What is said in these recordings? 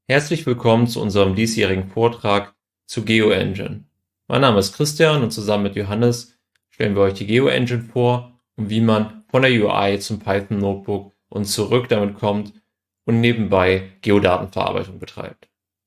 Herzlich willkommen zu unserem diesjährigen Vortrag zu GeoEngine. Mein Name ist Christian und zusammen mit Johannes stellen wir euch die GeoEngine vor und wie man von der UI zum Python Notebook und zurück damit kommt und nebenbei Geodatenverarbeitung betreibt.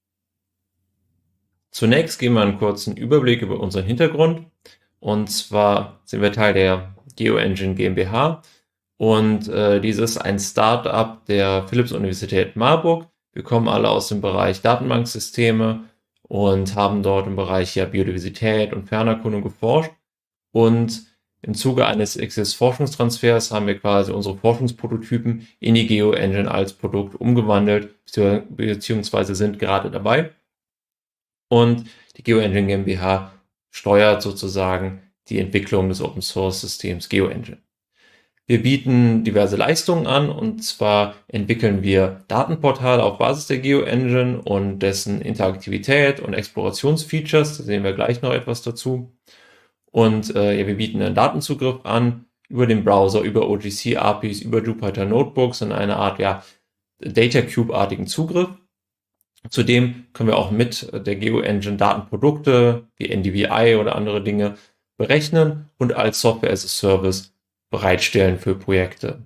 Zunächst geben wir einen kurzen Überblick über unseren Hintergrund. Und zwar sind wir Teil der GeoEngine GmbH und dieses ist ein Startup der Philipps-Universität Marburg. Wir kommen alle aus dem Bereich Datenbanksysteme und haben dort im Bereich Biodiversität und Fernerkundung geforscht. Und im Zuge eines XS-Forschungstransfers haben wir quasi unsere Forschungsprototypen in die GeoEngine als Produkt umgewandelt, beziehungsweise sind gerade dabei. Und die GeoEngine GmbH steuert sozusagen die Entwicklung des Open-Source-Systems GeoEngine. Wir bieten diverse Leistungen an, und zwar entwickeln wir Datenportale auf Basis der GeoEngine und dessen Interaktivität und Explorationsfeatures. Da sehen wir gleich noch etwas dazu. Und wir bieten einen Datenzugriff an über den Browser, über OGC-APIs, über Jupyter Notebooks in einer Art Data Cube-artigen Zugriff. Zudem können wir auch mit der GeoEngine Datenprodukte wie NDVI oder andere Dinge berechnen und als Software as a Service bereitstellen für Projekte.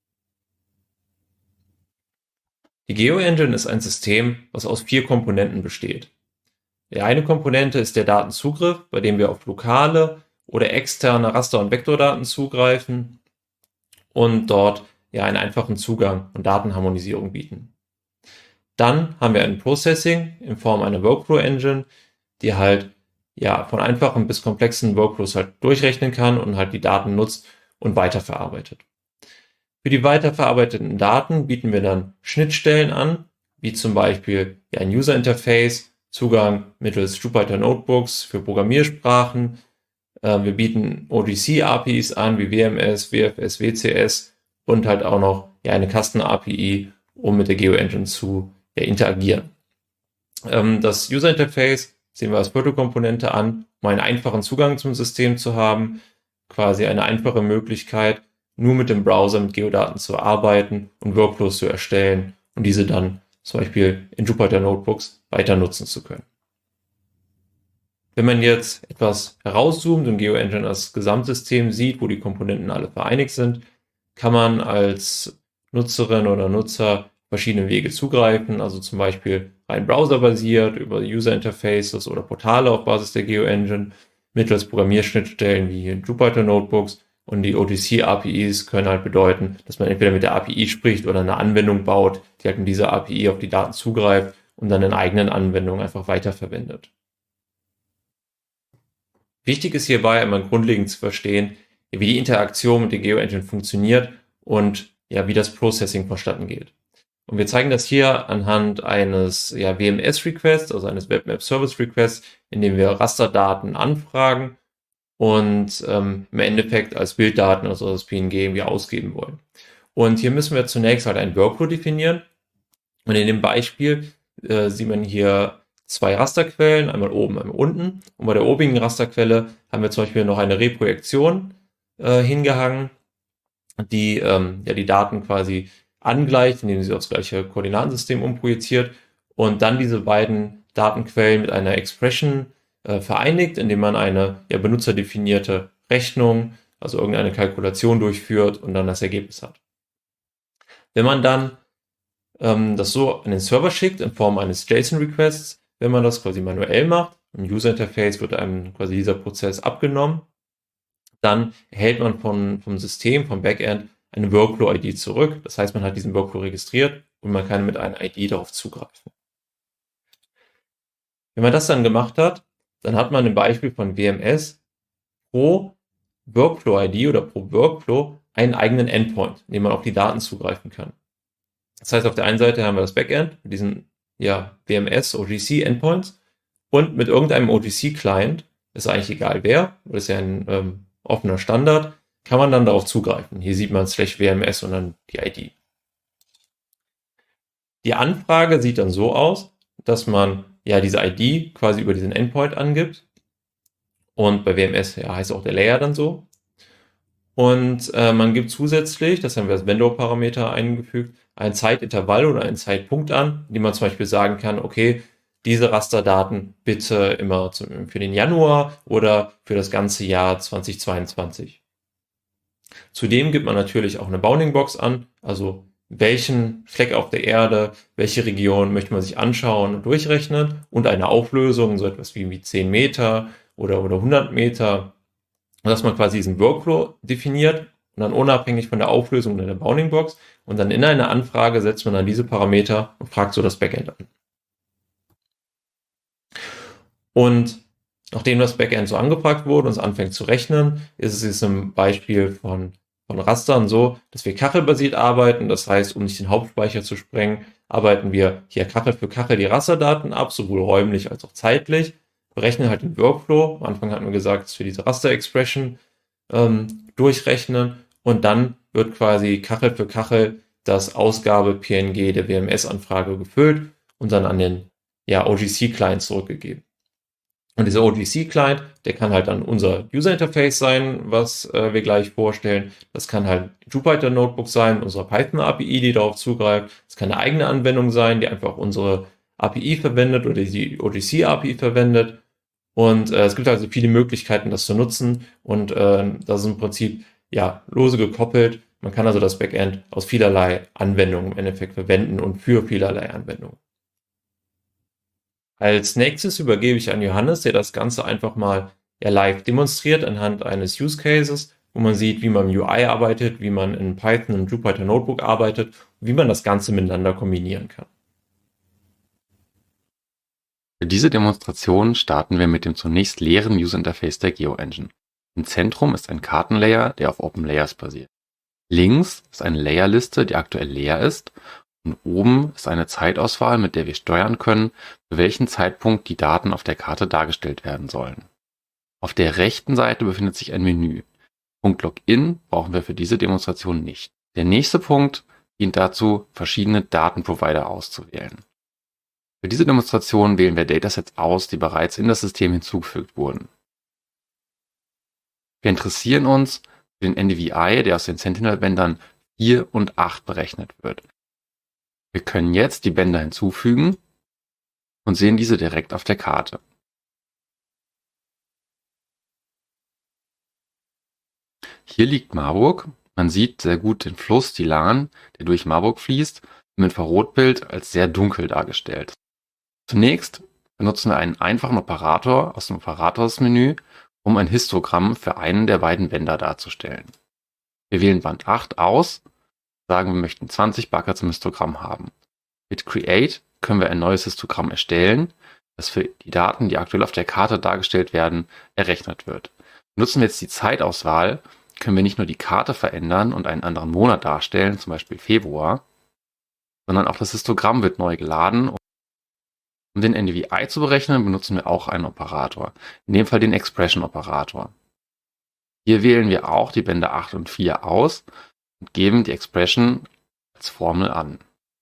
Die GeoEngine ist ein System, was aus 4 Komponenten besteht. Die eine Komponente ist der Datenzugriff, bei dem wir auf lokale oder externe Raster- und Vektordaten zugreifen und dort einen einfachen Zugang und Datenharmonisierung bieten. Dann haben wir ein Processing in Form einer Workflow-Engine, die halt von einfachen bis komplexen Workflows halt durchrechnen kann und halt die Daten nutzt und weiterverarbeitet. Für die weiterverarbeiteten Daten bieten wir dann Schnittstellen an, wie zum Beispiel ein User Interface, Zugang mittels Jupyter Notebooks für Programmiersprachen. Wir bieten OGC-APIs an, wie WMS, WFS, WCS und halt auch noch eine Custom-API, um mit der GeoEngine zu interagieren. Das User Interface sehen wir als Protokomponente an, um einen einfachen Zugang zum System zu haben, quasi eine einfache Möglichkeit, nur mit dem Browser mit Geodaten zu arbeiten und Workflows zu erstellen und diese dann zum Beispiel in Jupyter Notebooks weiter nutzen zu können. Wenn man jetzt etwas herauszoomt und GeoEngine als Gesamtsystem sieht, wo die Komponenten alle vereinigt sind, kann man als Nutzerin oder Nutzer verschiedene Wege zugreifen, also zum Beispiel rein browserbasiert über User Interfaces oder Portale auf Basis der GeoEngine, mittels Programmierschnittstellen wie Jupyter Notebooks, und die OGC-APIs können halt bedeuten, dass man entweder mit der API spricht oder eine Anwendung baut, die halt in dieser API auf die Daten zugreift und dann in eigenen Anwendungen einfach weiterverwendet. Wichtig ist hierbei einmal grundlegend zu verstehen, wie die Interaktion mit der GeoEngine funktioniert und wie das Processing vonstatten geht. Und wir zeigen das hier anhand eines WMS-Requests, also eines Web-Map-Service-Requests, in dem wir Rasterdaten anfragen und im Endeffekt als Bilddaten, also als PNG irgendwie ausgeben wollen. Und hier müssen wir zunächst halt einen Workflow definieren. Und in dem Beispiel sieht man hier 2 Rasterquellen, einmal oben, einmal unten. Und bei der obigen Rasterquelle haben wir zum Beispiel noch eine Reprojektion hingehangen, die die Daten quasi angleicht, indem sie aufs gleiche Koordinatensystem umprojiziert und dann diese beiden Datenquellen mit einer Expression vereinigt, indem man eine benutzerdefinierte Rechnung, also irgendeine Kalkulation durchführt und dann das Ergebnis hat. Wenn man dann das so an den Server schickt in Form eines JSON-Requests, wenn man das quasi manuell macht, im User-Interface wird einem quasi dieser Prozess abgenommen, dann erhält man vom System, vom Backend, eine Workflow-ID zurück. Das heißt, man hat diesen Workflow registriert und man kann mit einer ID darauf zugreifen. Wenn man das dann gemacht hat, dann hat man im Beispiel von WMS pro Workflow-ID oder pro Workflow einen eigenen Endpoint, in dem man auf die Daten zugreifen kann. Das heißt, auf der einen Seite haben wir das Backend mit diesen WMS, OGC Endpoints und mit irgendeinem OGC-Client, ist eigentlich egal wer, das ist ja ein offener Standard, kann man dann darauf zugreifen. Hier sieht man /WMS und dann die ID. Die Anfrage sieht dann so aus, dass man diese ID quasi über diesen Endpoint angibt. Und bei WMS heißt auch der Layer dann so. Und man gibt zusätzlich, das haben wir als Vendor-Parameter eingefügt, ein Zeitintervall oder einen Zeitpunkt an, in dem man zum Beispiel sagen kann, okay, diese Rasterdaten bitte immer für den Januar oder für das ganze Jahr 2022. Zudem gibt man natürlich auch eine Bounding-Box an, also welchen Fleck auf der Erde, welche Region möchte man sich anschauen und durchrechnen und eine Auflösung, so etwas wie 10 Meter oder 100 Meter, dass man quasi diesen Workflow definiert und dann unabhängig von der Auflösung in der Bounding-Box und dann in einer Anfrage setzt man dann diese Parameter und fragt so das Backend an. Und nachdem das Backend so angefragt wurde und es anfängt zu rechnen, ist es jetzt im Beispiel von Rastern so, dass wir kachelbasiert arbeiten. Das heißt, um nicht den Hauptspeicher zu sprengen, arbeiten wir hier Kachel für Kachel die Rasterdaten ab, sowohl räumlich als auch zeitlich. Berechnen halt den Workflow. Am Anfang hatten wir gesagt, dass wir diese Raster-Expression durchrechnen und dann wird quasi Kachel für Kachel das Ausgabe-PNG der WMS-Anfrage gefüllt und dann an den OGC-Client zurückgegeben. Und dieser OGC-Client, der kann halt dann unser User-Interface sein, was wir gleich vorstellen. Das kann halt Jupyter Notebook sein, unsere Python-API, die darauf zugreift. Es kann eine eigene Anwendung sein, die einfach unsere API verwendet oder die OGC-API verwendet. Und es gibt also viele Möglichkeiten, das zu nutzen. Und das ist im Prinzip lose gekoppelt. Man kann also das Backend aus vielerlei Anwendungen im Endeffekt verwenden und für vielerlei Anwendungen. Als nächstes übergebe ich an Johannes, der das Ganze einfach mal live demonstriert anhand eines Use Cases, wo man sieht, wie man im UI arbeitet, wie man in Python und Jupyter Notebook arbeitet und wie man das Ganze miteinander kombinieren kann. Für diese Demonstration starten wir mit dem zunächst leeren User Interface der GeoEngine. Im Zentrum ist ein Kartenlayer, der auf OpenLayers basiert. Links ist eine Layerliste, die aktuell leer ist. Und oben ist eine Zeitauswahl, mit der wir steuern können, für welchen Zeitpunkt die Daten auf der Karte dargestellt werden sollen. Auf der rechten Seite befindet sich ein Menü. Punkt Login brauchen wir für diese Demonstration nicht. Der nächste Punkt dient dazu, verschiedene Datenprovider auszuwählen. Für diese Demonstration wählen wir Datasets aus, die bereits in das System hinzugefügt wurden. Wir interessieren uns für den NDVI, der aus den Sentinel-Bändern 4 und 8 berechnet wird. Wir können jetzt die Bänder hinzufügen und sehen diese direkt auf der Karte. Hier liegt Marburg. Man sieht sehr gut den Fluss, die Lahn, der durch Marburg fließt, im Infrarotbild als sehr dunkel dargestellt. Zunächst benutzen wir einen einfachen Operator aus dem Operatorsmenü, um ein Histogramm für einen der beiden Bänder darzustellen. Wir wählen Band 8 aus, sagen wir möchten 20 Buckets im Histogramm haben. Mit Create können wir ein neues Histogramm erstellen, das für die Daten, die aktuell auf der Karte dargestellt werden, errechnet wird. Nutzen wir jetzt die Zeitauswahl, können wir nicht nur die Karte verändern und einen anderen Monat darstellen, zum Beispiel Februar, sondern auch das Histogramm wird neu geladen. Um den NDVI zu berechnen, benutzen wir auch einen Operator, in dem Fall den Expression-Operator. Hier wählen wir auch die Bände 8 und 4 aus und geben die Expression als Formel an.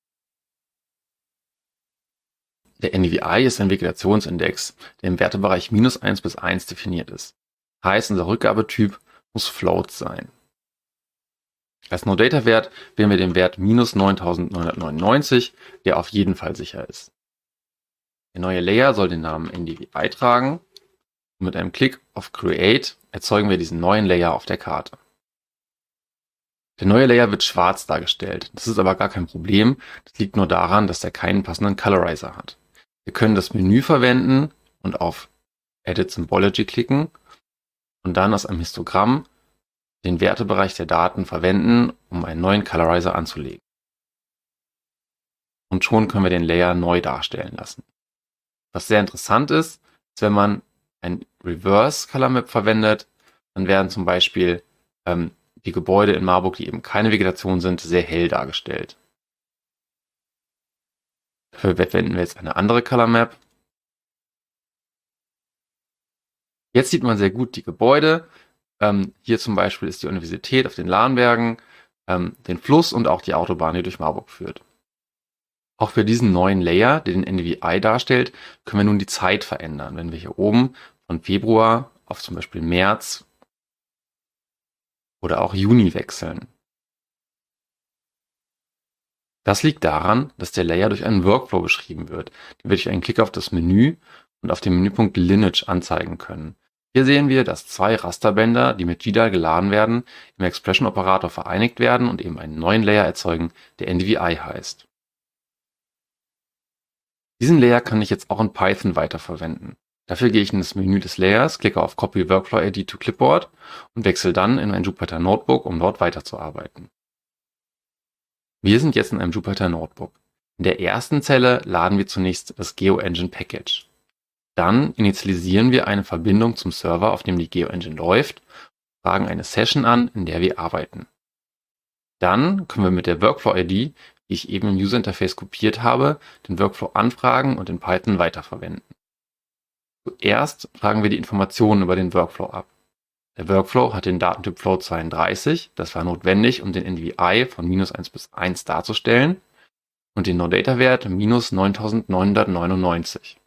Der NDVI ist ein Vegetationsindex, der im Wertebereich -1 bis 1 definiert ist. Heißt, unser Rückgabetyp muss Float sein. Als No-Data-Wert wählen wir den Wert -9999, der auf jeden Fall sicher ist. Der neue Layer soll den Namen NDVI tragen und mit einem Klick auf Create erzeugen wir diesen neuen Layer auf der Karte. Der neue Layer wird schwarz dargestellt. Das ist aber gar kein Problem. Das liegt nur daran, dass er keinen passenden Colorizer hat. Wir können das Menü verwenden und auf Edit Symbology klicken und dann aus einem Histogramm den Wertebereich der Daten verwenden, um einen neuen Colorizer anzulegen. Und schon können wir den Layer neu darstellen lassen. Was sehr interessant ist, ist, wenn man ein Reverse Color Map verwendet, dann werden zum Beispiel die Gebäude in Marburg, die eben keine Vegetation sind, sehr hell dargestellt. Dafür verwenden wir jetzt eine andere Color Map. Jetzt sieht man sehr gut die Gebäude. Hier zum Beispiel ist die Universität auf den Lahnbergen, den Fluss und auch die Autobahn, die durch Marburg führt. Auch für diesen neuen Layer, der den NDVI darstellt, können wir nun die Zeit verändern. Wenn wir hier oben von Februar auf zum Beispiel März oder auch Juni wechseln. Das liegt daran, dass der Layer durch einen Workflow beschrieben wird, den wir durch einen Klick auf das Menü und auf den Menüpunkt Lineage anzeigen können. Hier sehen wir, dass 2 Rasterbänder, die mit GDAL geladen werden, im Expression-Operator vereinigt werden und eben einen neuen Layer erzeugen, der NDVI heißt. Diesen Layer kann ich jetzt auch in Python weiterverwenden. Dafür gehe ich in das Menü des Layers, klicke auf Copy Workflow ID to Clipboard und wechsle dann in ein Jupyter Notebook, um dort weiterzuarbeiten. Wir sind jetzt in einem Jupyter Notebook. In der ersten Zelle laden wir zunächst das GeoEngine Package. Dann initialisieren wir eine Verbindung zum Server, auf dem die GeoEngine läuft, fragen eine Session an, in der wir arbeiten. Dann können wir mit der Workflow-ID, die ich eben im User-Interface kopiert habe, den Workflow anfragen und in Python weiterverwenden. Zuerst fragen wir die Informationen über den Workflow ab. Der Workflow hat den Datentyp Float32, das war notwendig, um den NDVI von -1 bis 1 darzustellen, und den NoData-Wert -9999.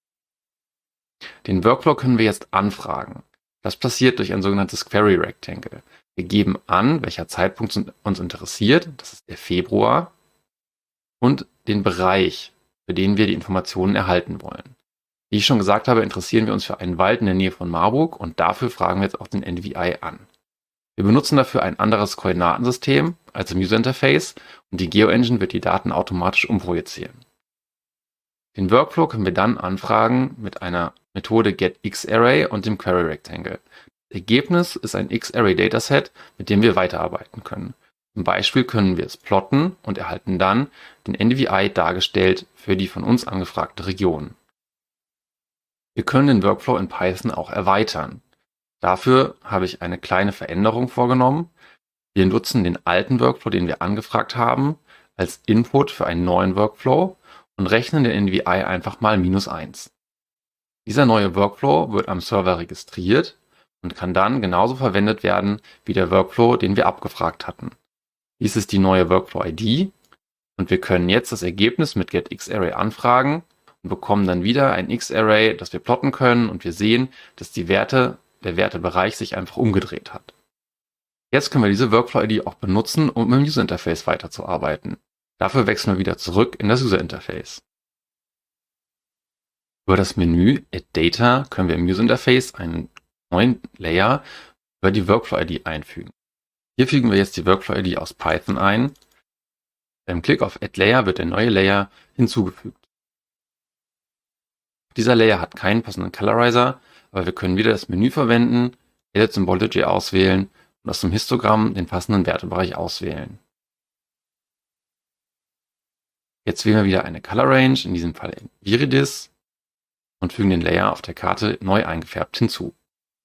Den Workflow können wir jetzt anfragen. Das passiert durch ein sogenanntes Query Rectangle. Wir geben an, welcher Zeitpunkt uns interessiert, das ist der Februar, und den Bereich, für den wir die Informationen erhalten wollen. Wie ich schon gesagt habe, interessieren wir uns für einen Wald in der Nähe von Marburg und dafür fragen wir jetzt auch den NDVI an. Wir benutzen dafür ein anderes Koordinatensystem als im User-Interface und die GeoEngine wird die Daten automatisch umprojizieren. Den Workflow können wir dann anfragen mit einer Methode getXArray und dem Query Rectangle. Das Ergebnis ist ein X-Array-Dataset, mit dem wir weiterarbeiten können. Zum Beispiel können wir es plotten und erhalten dann den NDVI dargestellt für die von uns angefragte Region. Wir können den Workflow in Python auch erweitern. Dafür habe ich eine kleine Veränderung vorgenommen. Wir nutzen den alten Workflow, den wir angefragt haben, als Input für einen neuen Workflow und rechnen den NDVI einfach mal -1. Dieser neue Workflow wird am Server registriert und kann dann genauso verwendet werden wie der Workflow, den wir abgefragt hatten. Dies ist die neue Workflow-ID und wir können jetzt das Ergebnis mit getXArray anfragen und bekommen dann wieder ein X-Array, das wir plotten können und wir sehen, dass der Wertebereich sich einfach umgedreht hat. Jetzt können wir diese Workflow-ID auch benutzen, um im User-Interface weiterzuarbeiten. Dafür wechseln wir wieder zurück in das User-Interface. Über das Menü Add Data können wir im User-Interface einen neuen Layer über die Workflow-ID einfügen. Hier fügen wir jetzt die Workflow-ID aus Python ein. Beim Klick auf Add Layer wird der neue Layer hinzugefügt. Dieser Layer hat keinen passenden Colorizer, aber wir können wieder das Menü verwenden, Edit Symbology auswählen und aus dem Histogramm den passenden Wertebereich auswählen. Jetzt wählen wir wieder eine Color Range, in diesem Fall in Viridis, und fügen den Layer auf der Karte neu eingefärbt hinzu.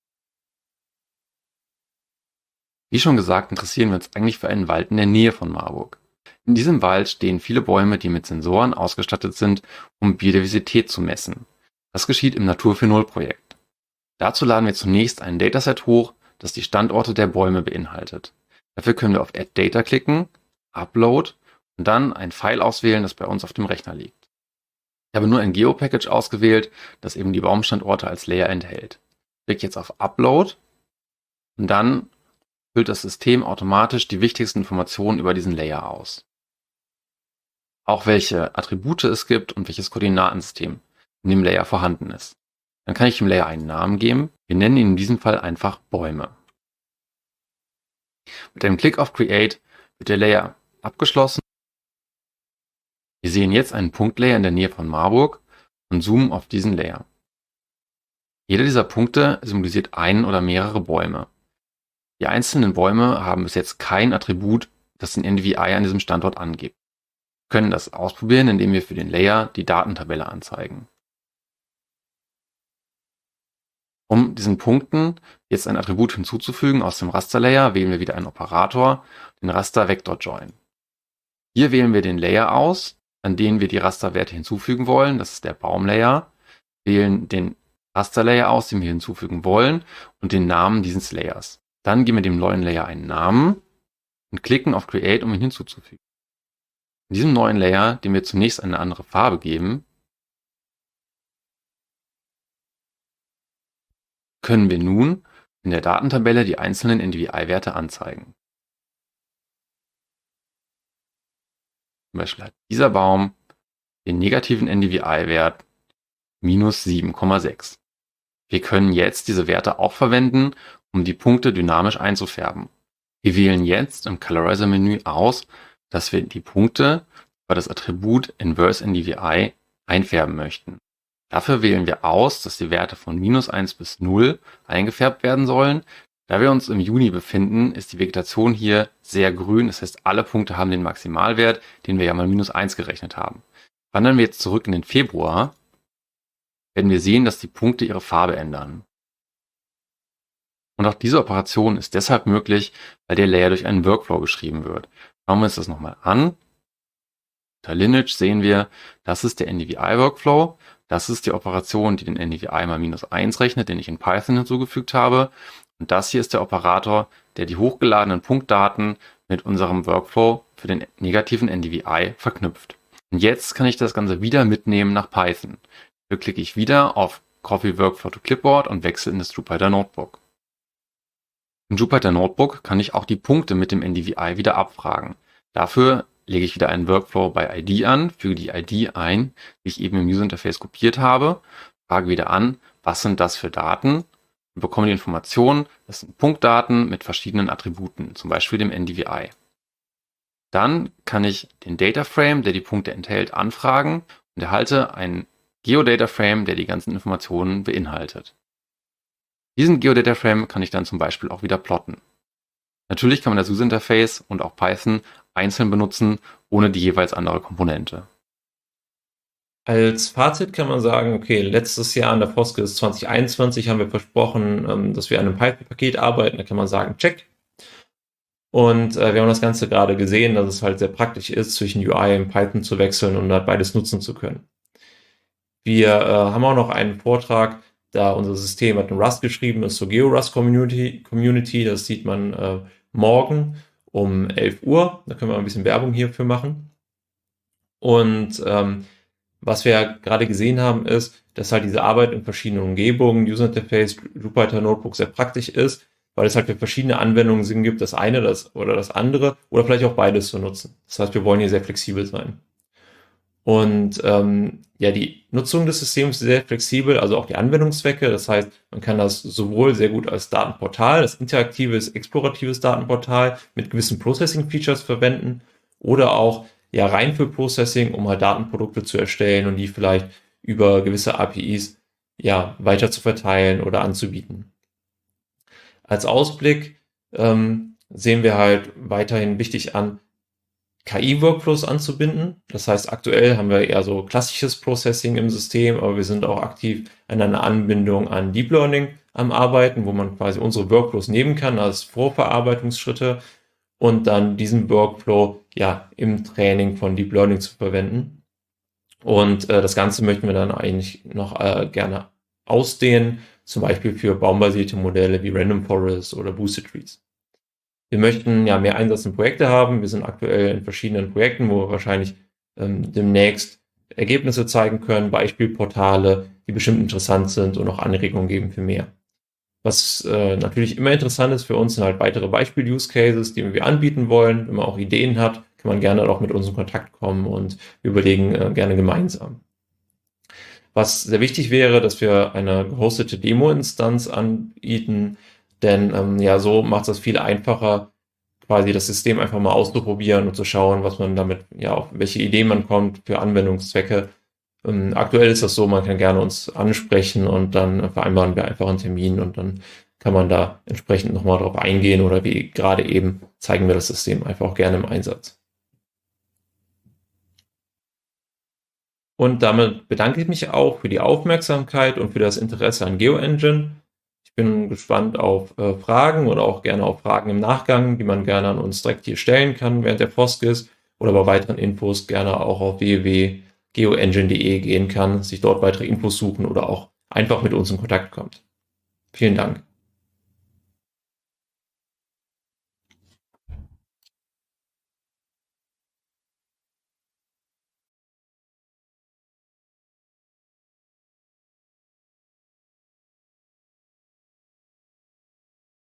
Wie schon gesagt, interessieren wir uns eigentlich für einen Wald in der Nähe von Marburg. In diesem Wald stehen viele Bäume, die mit Sensoren ausgestattet sind, um Biodiversität zu messen. Das geschieht im Natur 4.0 Projekt. Dazu laden wir zunächst ein Dataset hoch, das die Standorte der Bäume beinhaltet. Dafür können wir auf Add Data klicken, Upload und dann ein File auswählen, das bei uns auf dem Rechner liegt. Ich habe nur ein Geo-Package ausgewählt, das eben die Baumstandorte als Layer enthält. Ich klicke jetzt auf Upload und dann füllt das System automatisch die wichtigsten Informationen über diesen Layer aus. Auch welche Attribute es gibt und welches Koordinatensystem in dem Layer vorhanden ist. Dann kann ich dem Layer einen Namen geben. Wir nennen ihn in diesem Fall einfach Bäume. Mit einem Klick auf Create wird der Layer abgeschlossen. Wir sehen jetzt einen Punktlayer in der Nähe von Marburg und zoomen auf diesen Layer. Jeder dieser Punkte symbolisiert einen oder mehrere Bäume. Die einzelnen Bäume haben bis jetzt kein Attribut, das den NDVI an diesem Standort angibt. Wir können das ausprobieren, indem wir für den Layer die Datentabelle anzeigen. Um diesen Punkten jetzt ein Attribut hinzuzufügen aus dem Rasterlayer, wählen wir wieder einen Operator, den Raster Vector Join. Hier wählen wir den Layer aus, an den wir die Rasterwerte hinzufügen wollen, das ist der Baumlayer, wählen den Rasterlayer aus, den wir hinzufügen wollen und den Namen dieses Layers. Dann geben wir dem neuen Layer einen Namen und klicken auf Create, um ihn hinzuzufügen. In diesem neuen Layer, dem wir zunächst eine andere Farbe geben, können wir nun in der Datentabelle die einzelnen NDVI-Werte anzeigen. Zum Beispiel hat dieser Baum den negativen NDVI-Wert minus 7,6. Wir können jetzt diese Werte auch verwenden, um die Punkte dynamisch einzufärben. Wir wählen jetzt im Colorizer-Menü aus, dass wir die Punkte über das Attribut Inverse NDVI einfärben möchten. Dafür wählen wir aus, dass die Werte von minus 1 bis 0 eingefärbt werden sollen. Da wir uns im Juni befinden, ist die Vegetation hier sehr grün. Das heißt, alle Punkte haben den Maximalwert, den wir ja mal minus 1 gerechnet haben. Wandern wir jetzt zurück in den Februar, werden wir sehen, dass die Punkte ihre Farbe ändern. Und auch diese Operation ist deshalb möglich, weil der Layer durch einen Workflow beschrieben wird. Schauen wir uns das nochmal an. Unter Lineage sehen wir, das ist der NDVI-Workflow. Das ist die Operation, die den NDVI mal minus 1 rechnet, den ich in Python hinzugefügt habe. Und das hier ist der Operator, der die hochgeladenen Punktdaten mit unserem Workflow für den negativen NDVI verknüpft. Und jetzt kann ich das Ganze wieder mitnehmen nach Python. Hier klicke ich wieder auf Copy Workflow to Clipboard und wechsle in das Jupyter Notebook. Im Jupyter Notebook kann ich auch die Punkte mit dem NDVI wieder abfragen. Dafür lege ich wieder einen Workflow bei ID an, füge die ID ein, die ich eben im User Interface kopiert habe, frage wieder an, was sind das für Daten und bekomme die Information, das sind Punktdaten mit verschiedenen Attributen, zum Beispiel dem NDVI. Dann kann ich den Data Frame, der die Punkte enthält, anfragen und erhalte einen Geodata Frame, der die ganzen Informationen beinhaltet. Diesen Geodata Frame kann ich dann zum Beispiel auch wieder plotten. Natürlich kann man das User Interface und auch Python einzeln benutzen, ohne die jeweils andere Komponente. Als Fazit kann man sagen, okay, letztes Jahr an der Foskis 2021 haben wir versprochen, dass wir an einem Python-Paket arbeiten. Da kann man sagen, check. Und wir haben das Ganze gerade gesehen, dass es halt sehr praktisch ist, zwischen UI und Python zu wechseln und halt beides nutzen zu können. Wir haben auch noch einen Vortrag, da unser System hat in Rust geschrieben ist, zur GeoRust Community. Das sieht man morgen um 11 Uhr. Da können wir ein bisschen Werbung hierfür machen. Und was wir gerade gesehen haben, ist, dass halt diese Arbeit in verschiedenen Umgebungen, User Interface, Jupyter Notebook sehr praktisch ist, weil es halt für verschiedene Anwendungen Sinn gibt, das eine das oder das andere oder vielleicht auch beides zu nutzen. Das heißt, wir wollen hier sehr flexibel sein. Und ja, die Nutzung des Systems ist sehr flexibel, also auch die Anwendungszwecke. Das heißt, man kann das sowohl sehr gut als Datenportal, als interaktives, exploratives Datenportal mit gewissen Processing-Features verwenden oder auch ja rein für Processing, um halt Datenprodukte zu erstellen und die vielleicht über gewisse APIs ja weiter zu verteilen oder anzubieten. Als Ausblick sehen wir halt weiterhin wichtig an, KI-Workflows anzubinden. Das heißt, aktuell haben wir eher so klassisches Processing im System, aber wir sind auch aktiv an einer Anbindung an Deep Learning am Arbeiten, wo man quasi unsere Workflows nehmen kann als Vorverarbeitungsschritte und dann diesen Workflow ja im Training von Deep Learning zu verwenden. Und das Ganze möchten wir dann eigentlich noch gerne ausdehnen, zum Beispiel für baumbasierte Modelle wie Random Forest oder Boosted Trees. Wir möchten ja mehr Einsatz in Projekte haben. Wir sind aktuell in verschiedenen Projekten, wo wir wahrscheinlich demnächst Ergebnisse zeigen können, Beispielportale, die bestimmt interessant sind und auch Anregungen geben für mehr. Was natürlich immer interessant ist für uns, sind halt weitere Beispiel-Use-Cases, die wir anbieten wollen. Wenn man auch Ideen hat, kann man gerne auch mit uns in Kontakt kommen und wir überlegen gerne gemeinsam. Was sehr wichtig wäre, dass wir eine gehostete Demo-Instanz anbieten, denn ja, so macht es das viel einfacher, quasi das System einfach mal auszuprobieren und zu schauen, was man damit, ja, auf welche Ideen man kommt für Anwendungszwecke. Aktuell ist das so, man kann gerne uns ansprechen und dann vereinbaren wir einfach einen Termin und dann kann man da entsprechend nochmal drauf eingehen oder wie gerade eben zeigen wir das System einfach auch gerne im Einsatz. Und damit bedanke ich mich auch für die Aufmerksamkeit und für das Interesse an GeoEngine. Ich bin gespannt auf Fragen oder auch gerne auf Fragen im Nachgang, die man gerne an uns direkt hier stellen kann während der Foskis oder bei weiteren Infos gerne auch auf www.geoengine.de gehen kann, sich dort weitere Infos suchen oder auch einfach mit uns in Kontakt kommt. Vielen Dank.